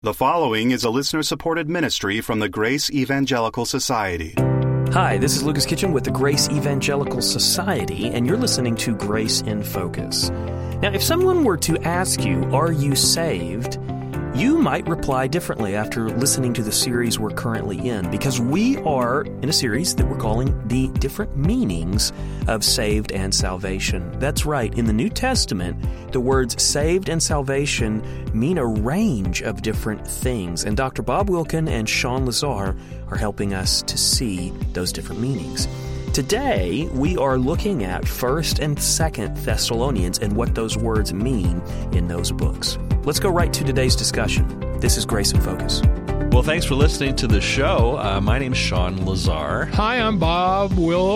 The following is a listener-supported ministry from the Grace Evangelical Society. Hi, this is Lucas Kitchen with the Grace Evangelical Society, and you're listening to Grace in Focus. Now, if someone were to ask you, are you saved? You might reply differently after listening to the series we're currently in, because we are in a series that we're calling The Different Meanings of Saved and Salvation. That's right. In the New Testament, the words saved and salvation mean a range of different things, and Dr. Bob Wilkin and Sean Lazar are helping us to see those different meanings. Today, we are looking at 1st and 2nd Thessalonians and what those words mean in those books. Let's go right to today's discussion. This is Grace in Focus. Well, thanks for listening to the show. My name's Sean Lazar. Hi, I'm Bob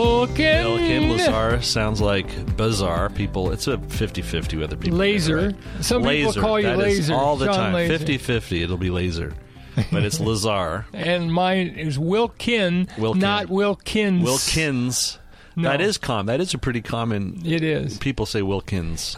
Wilkin. Lazar sounds like bizarre. People, it's a 50-50 whether people Laser. Right? Some laser. People call you that Laser. Is all the Sean time. Laser. 50-50, it'll be Laser. But it's Lazar. And mine is Wilkin, not Wilkins. Wilkins. No. That is common. That is a pretty common. It is. People say Wilkins.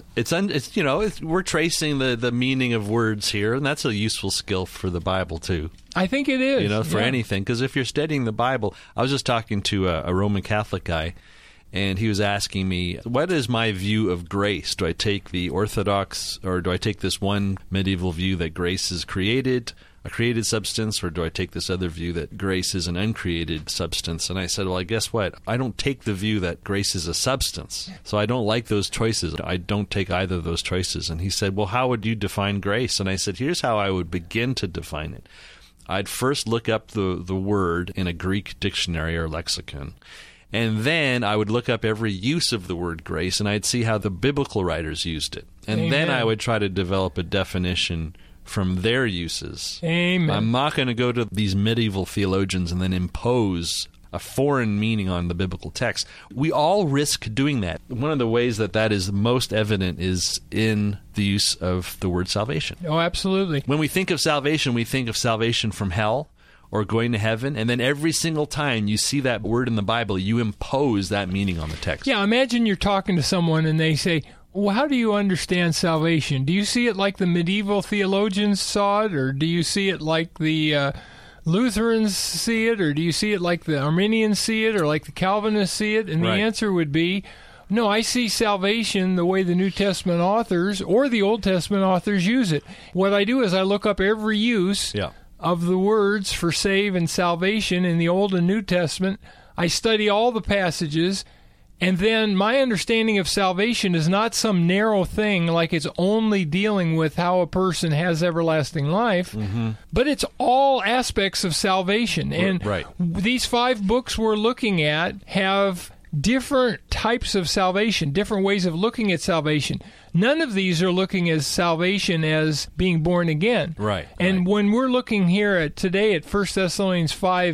We're tracing the meaning of words here, and that's a useful skill for the Bible too. I think it is. For anything. Because if you're studying the Bible, I was just talking to a Roman Catholic guy, and he was asking me, what is my view of grace? Do I take the Orthodox, or do I take this one medieval view that grace is created, a created substance, or do I take this other view that grace is an uncreated substance? And I said, well, guess what? I don't take the view that grace is a substance. So I don't like those choices. I don't take either of those choices. And he said, well, how would you define grace? And I said, here's how I would begin to define it. I'd first look up the word in a Greek dictionary or lexicon. And then I would look up every use of the word grace, and I'd see how the biblical writers used it. And Amen. Then I would try to develop a definition from their uses. Amen. I'm not going to go to these medieval theologians and then impose a foreign meaning on the biblical text. We all risk doing that. One of the ways that is most evident is in the use of the word salvation. Oh, absolutely. When we think of salvation from hell or going to heaven, and then every single time you see that word in the Bible, you impose that meaning on the text. Yeah, imagine you're talking to someone and they say, well, how do you understand salvation? Do you see it like the medieval theologians saw it, or do you see it like the Lutherans see it, or do you see it like the Arminians see it, or like the Calvinists see it? And the answer would be, no, I see salvation the way the New Testament authors or the Old Testament authors use it. What I do is I look up every use of the words for save and salvation in the Old and New Testament. I study all the passages, and then my understanding of salvation is not some narrow thing like it's only dealing with how a person has everlasting life, but it's all aspects of salvation. And these 5 books we're looking at have different types of salvation, different ways of looking at salvation. None of these are looking at salvation as being born again. And when we're looking here today at 1 Thessalonians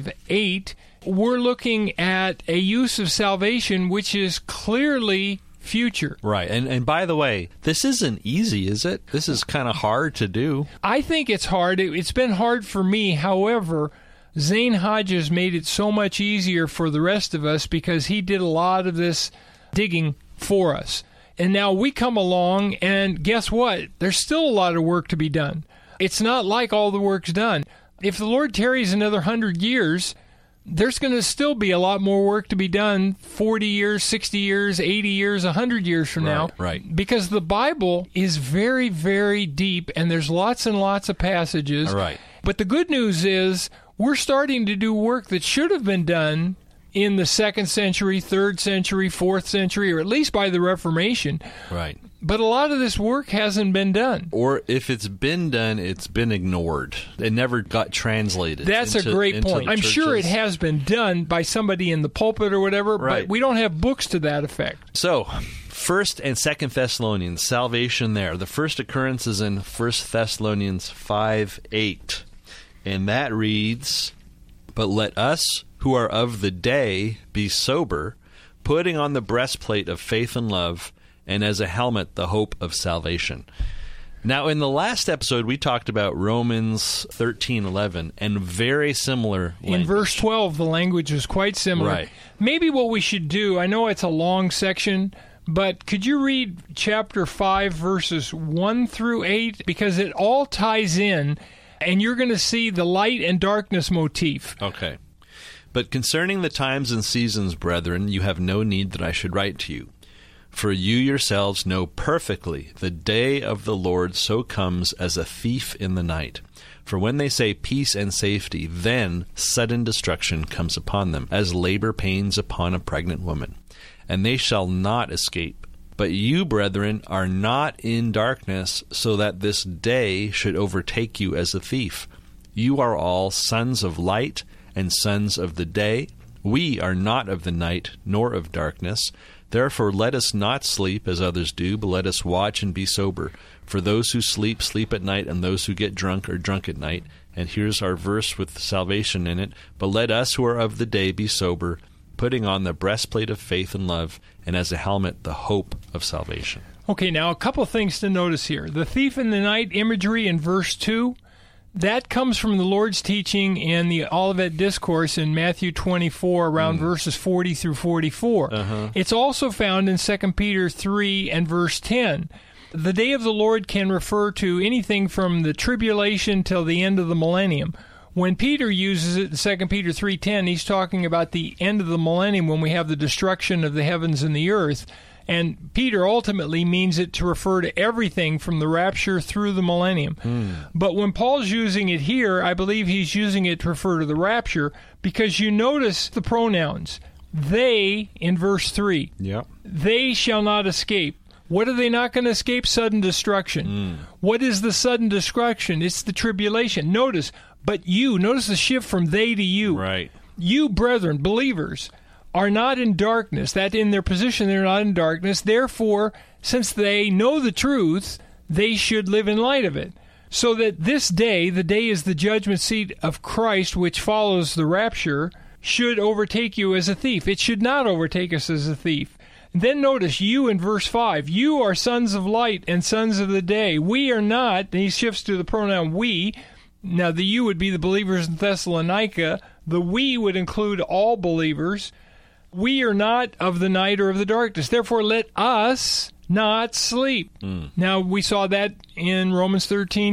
5:8, we're looking at a use of salvation which is clearly future. And by the way, this isn't easy, is it? This is kind of hard to do. I think it's hard. It's been hard for me. However, Zane Hodges made it so much easier for the rest of us because he did a lot of this digging for us. And now we come along, and guess what? There's still a lot of work to be done. It's not like all the work's done. If the Lord tarries another 100 years, there's going to still be a lot more work to be done 40 years, 60 years, 80 years, 100 years from now. Because the Bible is very, very deep, and there's lots and lots of passages. But the good news is we're starting to do work that should have been done in the 2nd century, 3rd century, 4th century, or at least by the Reformation. But a lot of this work hasn't been done. Or if it's been done, it's been ignored. It never got translated. That's a great point. I'm sure it has been done by somebody in the pulpit or whatever, but we don't have books to that effect. So, 1st and 2nd Thessalonians, salvation there. The first occurrence is in 1 Thessalonians 5:8. And that reads, "But let us who are of the day be sober, putting on the breastplate of faith and love, and as a helmet the hope of salvation." Now, in the last episode, we talked about Romans 13:11, and very similar language. In verse 12, the language was quite similar. Maybe what we should do, I know it's a long section, but could you read chapter 5, verses 1 through 8? Because it all ties in. and you're going to see the light and darkness motif. Okay. But concerning the times and seasons, brethren, you have no need that I should write to you. For you yourselves know perfectly the day of the Lord so comes as a thief in the night. For when they say peace and safety, then sudden destruction comes upon them, as labor pains upon a pregnant woman. And they shall not escape. But you, brethren, are not in darkness, so that this day should overtake you as a thief. You are all sons of light and sons of the day. We are not of the night, nor of darkness. Therefore let us not sleep as others do, but let us watch and be sober. For those who sleep, sleep at night, and those who get drunk are drunk at night. And here's our verse with salvation in it. But let us who are of the day be sober, putting on the breastplate of faith and love, and as a helmet the hope of salvation. Okay, now a couple things to notice here. The thief in the night imagery in verse 2, that comes from the Lord's teaching in the Olivet Discourse in Matthew 24, around verses 40 through 44. It's also found in 2 Peter 3 and verse 10. The day of the Lord can refer to anything from the tribulation till the end of the millennium. When Peter uses it in 2 Peter 3:10, he's talking about the end of the millennium when we have the destruction of the heavens and the earth. And Peter ultimately means it to refer to everything from the rapture through the millennium. But when Paul's using it here, I believe he's using it to refer to the rapture, because you notice the pronouns. They, in verse 3, they shall not escape. What are they not going to escape? Sudden destruction. What is the sudden destruction? It's the tribulation. Notice the shift from they to you. Right. You, brethren, believers, are not in darkness. That in their position, they're not in darkness. Therefore, since they know the truth, they should live in light of it. So that this day, the day is the judgment seat of Christ, which follows the rapture, should overtake you as a thief. It should not overtake us as a thief. Then notice you in verse 5. You are sons of light and sons of the day. We are not, and he shifts to the pronoun we. Now, the you would be the believers in Thessalonica. The we would include all believers. We are not of the night or of the darkness. Therefore, let us not sleep. Now, we saw that in Romans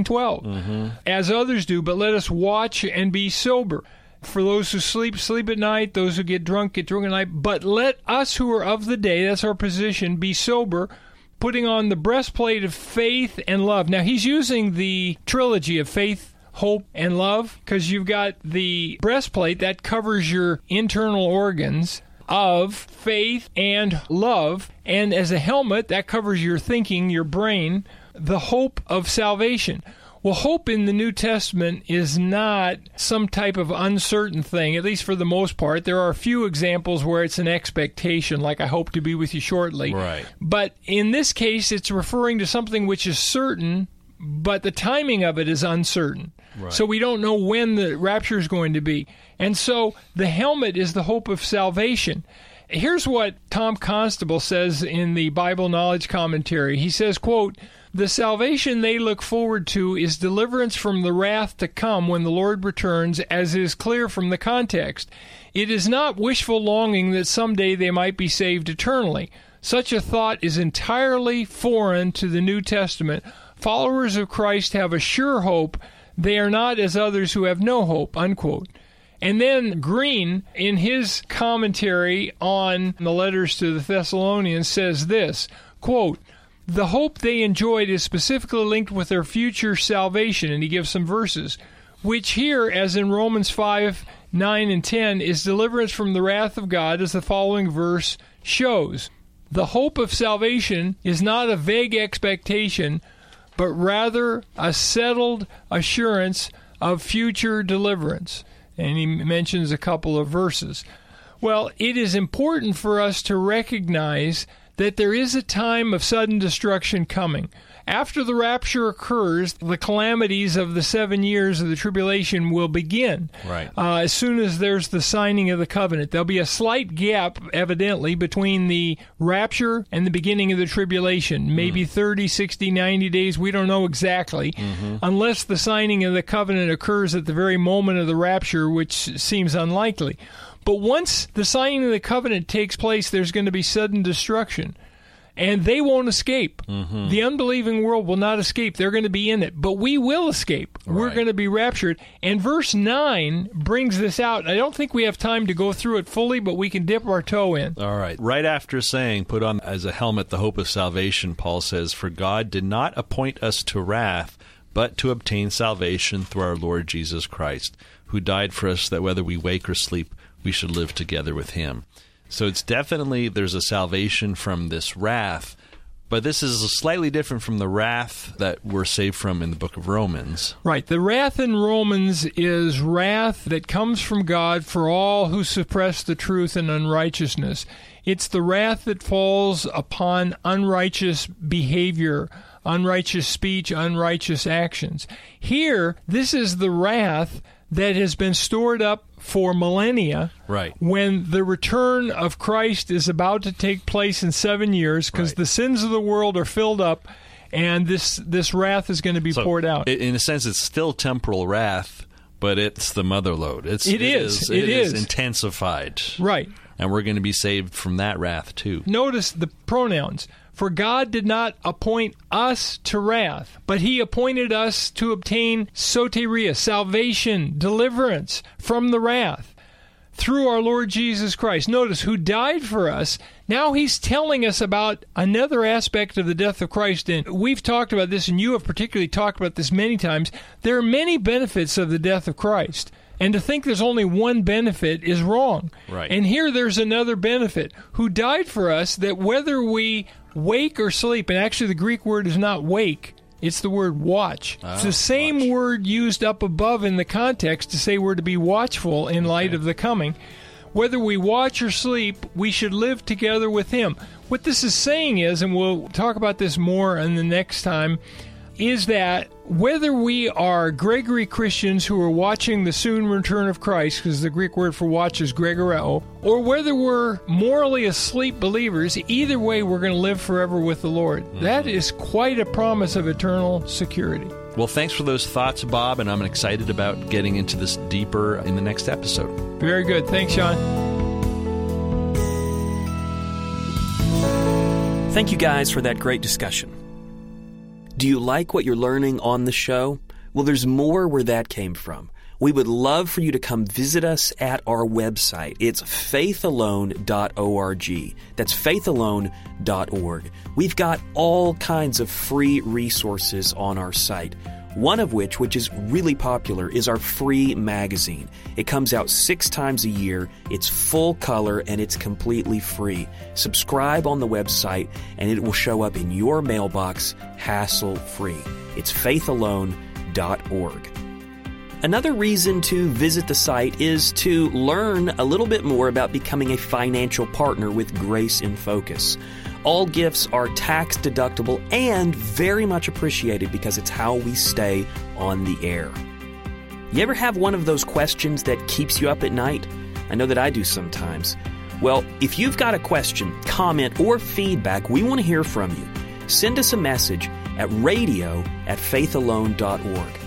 13:12. As others do, but let us watch and be sober. For those who sleep, sleep at night. Those who get drunk at night. But let us who are of the day, that's our position, be sober, putting on the breastplate of faith and love. Now, he's using the trilogy of faith, hope, and love, because you've got the breastplate that covers your internal organs of faith and love, and as a helmet that covers your thinking, your brain, the hope of salvation. Well, hope in the New Testament is not some type of uncertain thing, at least for the most part. There are a few examples where it's an expectation, like I hope to be with you shortly. Right. But in this case, it's referring to something which is certain, but the timing of it is uncertain. Right. So we don't know when the rapture is going to be. And so the helmet is the hope of salvation. Here's what Tom Constable says in the Bible Knowledge Commentary. He says, quote, "The salvation they look forward to is deliverance from the wrath to come when the Lord returns, as is clear from the context. It is not wishful longing that someday they might be saved eternally. Such a thought is entirely foreign to the New Testament. Followers of Christ have a sure hope. They are not as others who have no hope," unquote. And then Green, in his commentary on the letters to the Thessalonians, says this, quote, "The hope they enjoyed is specifically linked with their future salvation," and he gives some verses, which here, as in Romans 5, 9, and 10, is deliverance from the wrath of God, as the following verse shows. The hope of salvation is not a vague expectation, but rather a settled assurance of future deliverance. And he mentions a couple of verses. Well, it is important for us to recognize that there is a time of sudden destruction coming. After the rapture occurs, the calamities of the 7 years of the tribulation will begin. Right. As soon as there's the signing of the covenant. There'll be a slight gap, evidently, between the rapture and the beginning of the tribulation. Maybe 30, 60, 90 days. We don't know exactly. Unless the signing of the covenant occurs at the very moment of the rapture, which seems unlikely. But once the signing of the covenant takes place, there's going to be sudden destruction. and they won't escape. Mm-hmm. The unbelieving world will not escape. They're going to be in it, but we will escape. We're Right. going to be raptured. And verse 9 brings this out. I don't think we have time to go through it fully, but we can dip our toe in. All right. Right after saying, put on as a helmet the hope of salvation, Paul says, "For God did not appoint us to wrath, but to obtain salvation through our Lord Jesus Christ, who died for us that whether we wake or sleep, we should live together with him." So it's definitely, there's a salvation from this wrath, but this is slightly different from the wrath that we're saved from in the book of Romans. Right. The wrath in Romans is wrath that comes from God for all who suppress the truth and unrighteousness. It's the wrath that falls upon unrighteous behavior, unrighteous speech, unrighteous actions. Here, this is the wrath that has been stored up for millennia. Right. When the return of Christ is about to take place in 7 years, because Right. the sins of the world are filled up, and this wrath is going to be poured out. In a sense, it's still temporal wrath, but it's the mother load. It is intensified. Right. And we're going to be saved from that wrath too. Notice the pronouns. For God did not appoint us to wrath, but he appointed us to obtain soteria, salvation, deliverance from the wrath, through our Lord Jesus Christ. Notice, who died for us. Now he's telling us about another aspect of the death of Christ. And we've talked about this, and you have particularly talked about this many times. There are many benefits of the death of Christ. And to think there's only one benefit is wrong. Right. And here there's another benefit. Who died for us, that whether we wake or sleep, and actually the Greek word is not wake, it's the word watch. It's the same watch. word used up above in the context to say we're to be watchful in light of the coming. Whether we watch or sleep, we should live together with him. What this is saying is, and we'll talk about this more in the next time, is that whether we are Gregory Christians who are watching the soon return of Christ, because the Greek word for watch is gregoreo, or whether we're morally asleep believers, either way we're going to live forever with the Lord. That is quite a promise of eternal security. Well, thanks for those thoughts, Bob, and I'm excited about getting into this deeper in the next episode. Very good. Thanks, Sean. Thank you guys for that great discussion. Do you like what you're learning on the show? Well, there's more where that came from. We would love for you to come visit us at our website. It's faithalone.org. That's faithalone.org. We've got all kinds of free resources on our site. One of which is really popular, is our free magazine. It comes out 6 times a year, it's full color, and it's completely free. Subscribe on the website, and it will show up in your mailbox hassle-free. It's faithalone.org. Another reason to visit the site is to learn a little bit more about becoming a financial partner with Grace in Focus. All gifts are tax deductible and very much appreciated because it's how we stay on the air. You ever have one of those questions that keeps you up at night? I know that I do sometimes. Well, if you've got a question, comment, or feedback, we want to hear from you. Send us a message at radio@faithalone.org.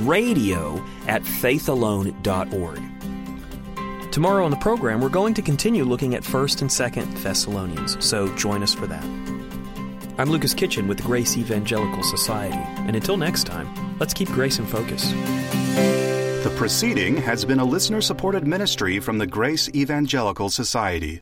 radio@faithalone.org. Tomorrow on the program, we're going to continue looking at 1st and 2nd Thessalonians, so join us for that. I'm Lucas Kitchen with the Grace Evangelical Society, and until next time, let's keep Grace in focus. The proceeding has been a listener-supported ministry from the Grace Evangelical Society.